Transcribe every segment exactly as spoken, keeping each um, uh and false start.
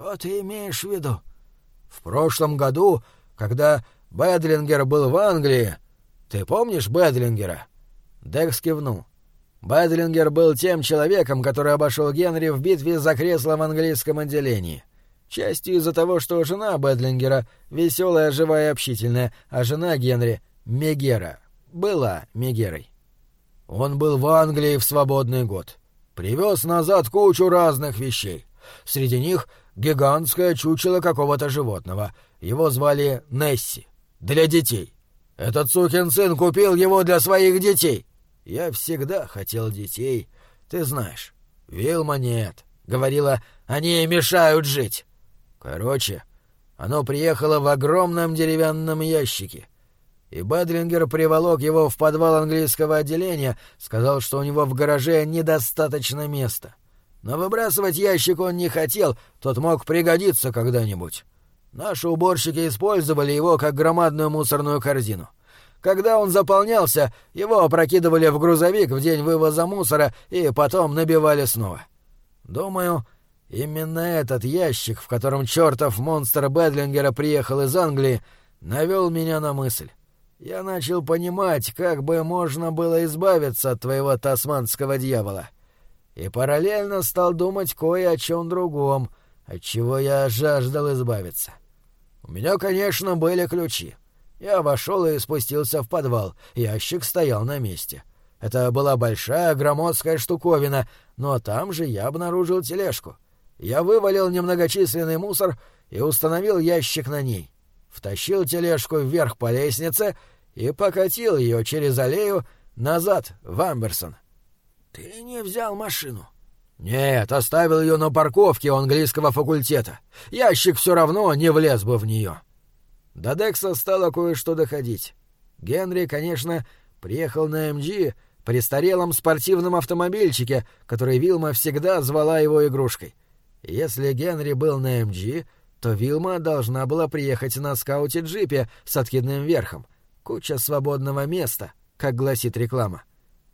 Что ты имеешь в виду? В прошлом году, когда Бэдлингер был в Англии... Ты помнишь Бэдлингера? Декс кивнул. Бэдлингер был тем человеком, который обошел Генри в битве за кресло в английском отделении. Частью из-за того, что жена Бэдлингера веселая, живая и общительная, а жена Генри — Мегера. Была Мегерой. Он был в Англии в свободный год. Привез назад кучу разных вещей. Среди них гигантское чучело какого-то животного. Его звали Несси. Для детей. Этот сукин сын купил его для своих детей. Я всегда хотел детей. Ты знаешь, Вилма нет. Говорила, они мешают жить. Короче, оно приехало в огромном деревянном ящике. И Бэдлингер приволок его в подвал английского отделения, сказал, что у него в гараже недостаточно места. Но выбрасывать ящик он не хотел, тот мог пригодиться когда-нибудь. Наши уборщики использовали его как громадную мусорную корзину. Когда он заполнялся, его опрокидывали в грузовик в день вывоза мусора и потом набивали снова. Думаю, именно этот ящик, в котором чертов монстр Бэдлингера приехал из Англии, навел меня на мысль. Я начал понимать, как бы можно было избавиться от твоего тасманского дьявола. И параллельно стал думать кое о чем другом, от чего я жаждал избавиться. У меня, конечно, были ключи. Я вошел и спустился в подвал. Ящик стоял на месте. Это была большая громоздкая штуковина, но там же я обнаружил тележку. Я вывалил немногочисленный мусор и установил ящик на ней. Втащил тележку вверх по лестнице и покатил ее через аллею назад в Амберсон. — Ты не взял машину? — Нет, оставил ее на парковке у английского факультета. Ящик все равно не влез бы в нее. До Декса стало кое-что доходить. Генри, конечно, приехал на эм джи, престарелом спортивном автомобильчике, который Вилма всегда звала его игрушкой. Если Генри был на эм джи, то Вилма должна была приехать на скауте-джипе с откидным верхом. Куча свободного места, как гласит реклама.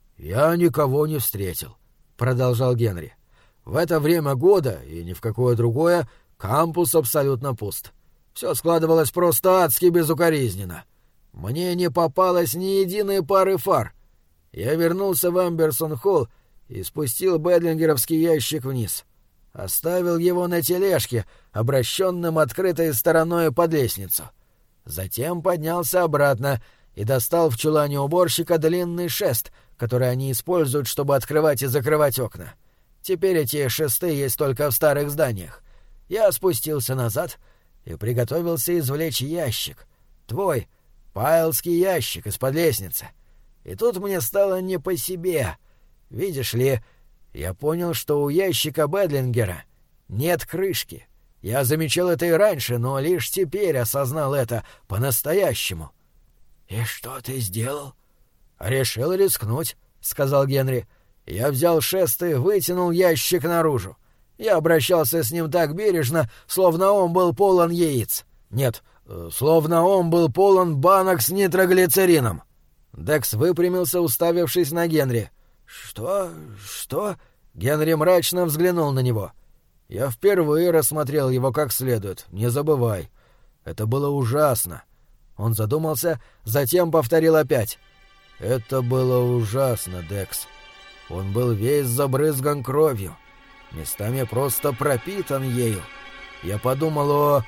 «Я никого не встретил», — продолжал Генри. «В это время года, и ни в какое другое, кампус абсолютно пуст. Все складывалось просто адски безукоризненно. Мне не попалось ни единой пары фар. Я вернулся в Амберсон-холл и спустил бэдлингеровский ящик вниз. Оставил его на тележке, обращенном открытой стороной под лестницу. Затем поднялся обратно и достал в чулане уборщика длинный шест, который они используют, чтобы открывать и закрывать окна. Теперь эти шесты есть только в старых зданиях. Я спустился назад и приготовился извлечь ящик. Твой пайлский ящик из-под лестницы. И тут мне стало не по себе. Видишь ли, я понял, что у ящика Бэдлингера нет крышки. Я замечал это и раньше, но лишь теперь осознал это по-настоящему. — И что ты сделал? — Решил рискнуть, — сказал Генри. Я взял шест и вытянул ящик наружу. Я обращался с ним так бережно, словно он был полон яиц. Нет, словно он был полон банок с нитроглицерином. Декс выпрямился, уставившись на Генри. «Что? Что?» Генри мрачно взглянул на него. «Я впервые рассмотрел его как следует, не забывай. Это было ужасно». Он задумался, затем повторил опять. «Это было ужасно, Декс. Он был весь забрызган кровью, местами просто пропитан ею. Я подумал о...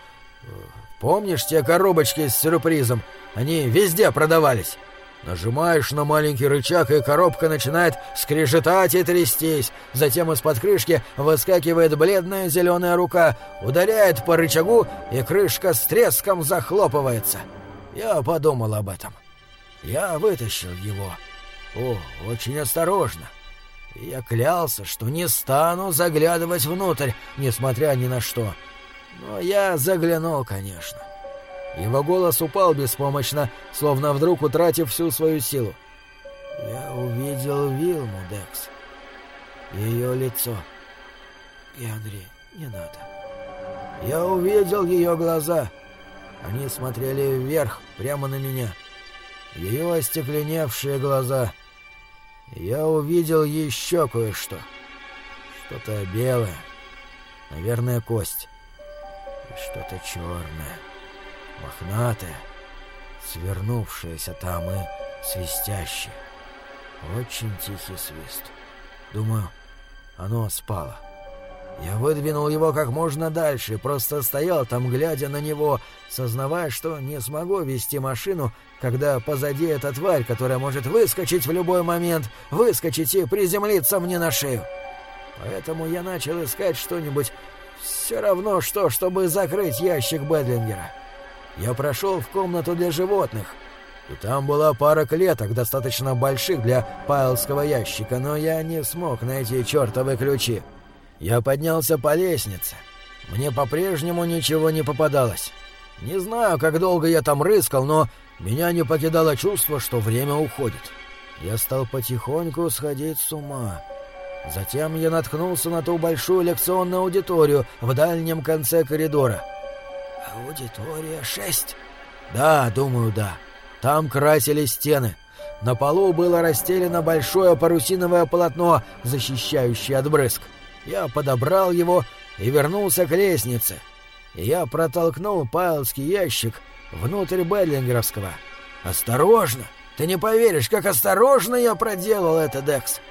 Помнишь те коробочки с сюрпризом? Они везде продавались. Нажимаешь на маленький рычаг, и коробка начинает скрежетать и трястись. Затем из-под крышки выскакивает бледная зеленая рука, ударяет по рычагу, и крышка с треском захлопывается. Я подумал об этом. Я вытащил его. О, очень осторожно. И я клялся, что не стану заглядывать внутрь, несмотря ни на что. Но я заглянул, конечно. Его голос упал беспомощно, словно вдруг утратив всю свою силу. Я увидел Вилму, Декс. Ее лицо. Генри, не надо. Я увидел ее глаза. Они смотрели вверх, прямо на меня. Ее остекленевшие глаза. Я увидел еще кое-что. Что-то белое. Наверное, кость. и что-то черное, мохнатое, свернувшееся там и свистящее. Очень тихий свист. Думаю, оно спало. Я выдвинул его как можно дальше и просто стоял там, глядя на него, сознавая, что не смогу вести машину, когда позади эта тварь, которая может выскочить в любой момент, выскочить и приземлиться мне на шею. Поэтому я начал искать что-нибудь все равно что, чтобы закрыть ящик Бэдлингера. Я прошел в комнату для животных, и там была пара клеток, достаточно больших для пайлского ящика, но я не смог найти чертовы ключи. Я поднялся по лестнице. Мне по-прежнему ничего не попадалось. Не знаю, как долго я там рыскал, но меня не покидало чувство, что время уходит. Я стал потихоньку сходить с ума. Затем я наткнулся на ту большую лекционную аудиторию в дальнем конце коридора. «Аудитория шесть?» «Да, думаю, да. Там красили стены. На полу было расстелено большое парусиновое полотно, защищающее от брызг. Я подобрал его и вернулся к лестнице. И я протолкнул пайлский ящик внутрь Бэдлингеровского. Осторожно! Ты не поверишь, как осторожно я проделал это, Декс!»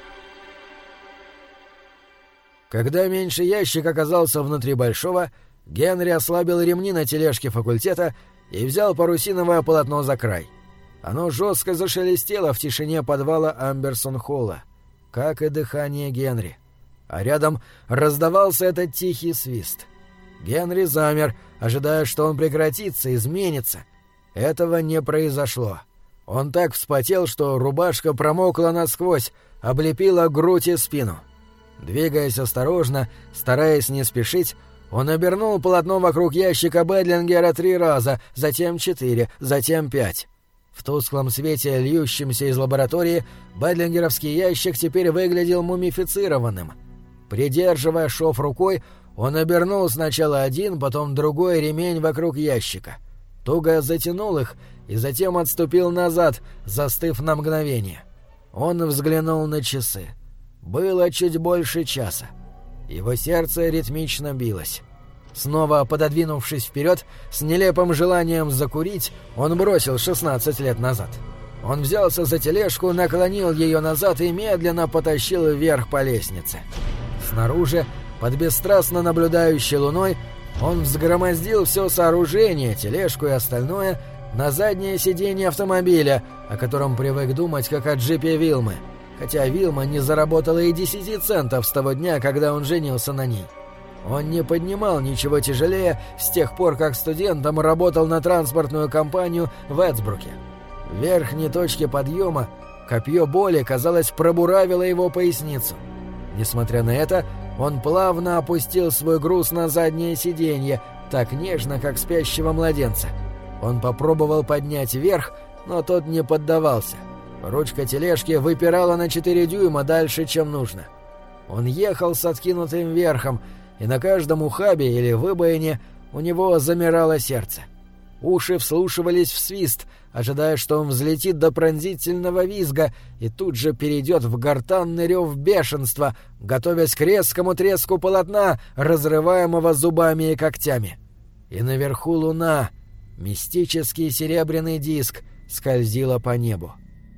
Когда меньший ящик оказался внутри большого, Генри ослабил ремни на тележке факультета и взял парусиновое полотно за край. Оно жестко зашелестело в тишине подвала Амберсон-холла, как и дыхание Генри. А рядом раздавался этот тихий свист. Генри замер, ожидая, что он прекратится, изменится. Этого не произошло. Он так вспотел, что рубашка промокла насквозь, облепила грудь и спину. Двигаясь осторожно, стараясь не спешить, он обернул полотно вокруг ящика Бэдлингера три раза, затем четыре, затем пять. В тусклом свете, льющемся из лаборатории, бэдлингеровский ящик теперь выглядел мумифицированным. Придерживая шов рукой, он обернул сначала один, потом другой ремень вокруг ящика. Туго затянул их и затем отступил назад, застыв на мгновение. Он взглянул на часы. Было чуть больше часа. Его сердце ритмично билось. Снова пододвинувшись вперед, с нелепым желанием закурить, он бросил шестнадцать лет назад. Он взялся за тележку, наклонил ее назад и медленно потащил вверх по лестнице. Снаружи, под бесстрастно наблюдающей луной, он взгромоздил все сооружение, тележку и остальное, на заднее сиденье автомобиля, о котором привык думать как о джипе Вилмы, хотя Вилма не заработала и десяти центов с того дня, когда он женился на ней. Он не поднимал ничего тяжелее с тех пор, как студентом работал на транспортную компанию в Эдсбруке. В верхней точке подъема копье боли, казалось, пробуравило его поясницу. Несмотря на это, он плавно опустил свой груз на заднее сиденье, так нежно, как спящего младенца. Он попробовал поднять вверх, но тот не поддавался. Ручка тележки выпирала на четыре дюйма дальше, чем нужно. Он ехал с откинутым верхом, и на каждом ухабе или выбоине у него замирало сердце. Уши вслушивались в свист, ожидая, что он взлетит до пронзительного визга и тут же перейдет в гортанный рев бешенства, готовясь к резкому треску полотна, разрываемого зубами и когтями. И наверху луна, мистический серебряный диск, скользила по небу.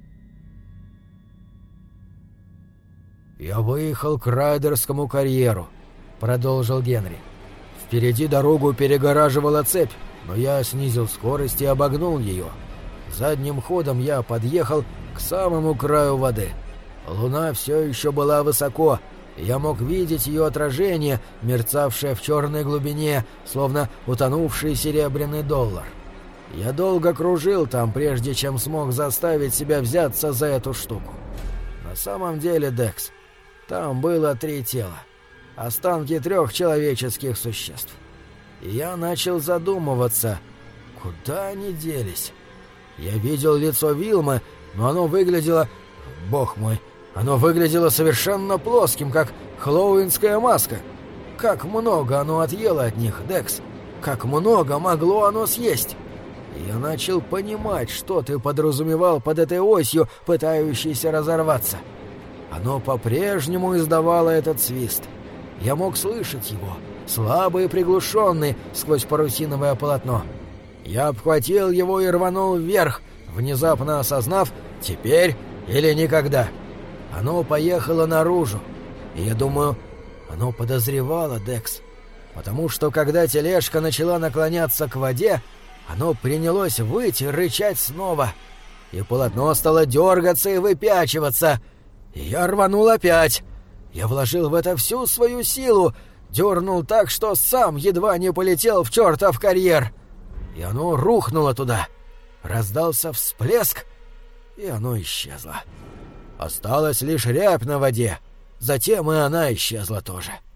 «Я выехал к Райдерскому карьеру», — продолжил Генри. «Впереди дорогу перегораживала цепь, но я снизил скорость и обогнул ее. Задним ходом я подъехал к самому краю воды. Луна все еще была высоко, и я мог видеть ее отражение, мерцавшее в черной глубине, словно утонувший серебряный доллар. Я долго кружил там, прежде чем смог заставить себя взяться за эту штуку. На самом деле, Декс, там было три тела. Останки трех человеческих существ. И я начал задумываться, куда они делись. Я видел лицо Вилмы, но оно выглядело... Бог мой, оно выглядело совершенно плоским, как хэллоуинская маска. Как много оно отъело от них, Декс. Как много могло оно съесть. И я начал понимать, что ты подразумевал под этой осью, пытающейся разорваться. Оно по-прежнему издавало этот свист. Я мог слышать его, слабый и приглушенный сквозь парусиновое полотно. Я обхватил его и рванул вверх, внезапно осознав «теперь или никогда». Оно поехало наружу, и я думаю, оно подозревало Декс, потому что когда тележка начала наклоняться к воде, оно принялось выть и рычать снова, и полотно стало дергаться и выпячиваться, и я рванул опять. Я вложил в это всю свою силу, дернул так, что сам едва не полетел в чертов карьер, и оно рухнуло туда. Раздался всплеск, и оно исчезло. Осталась лишь рябь на воде, затем и она исчезла тоже.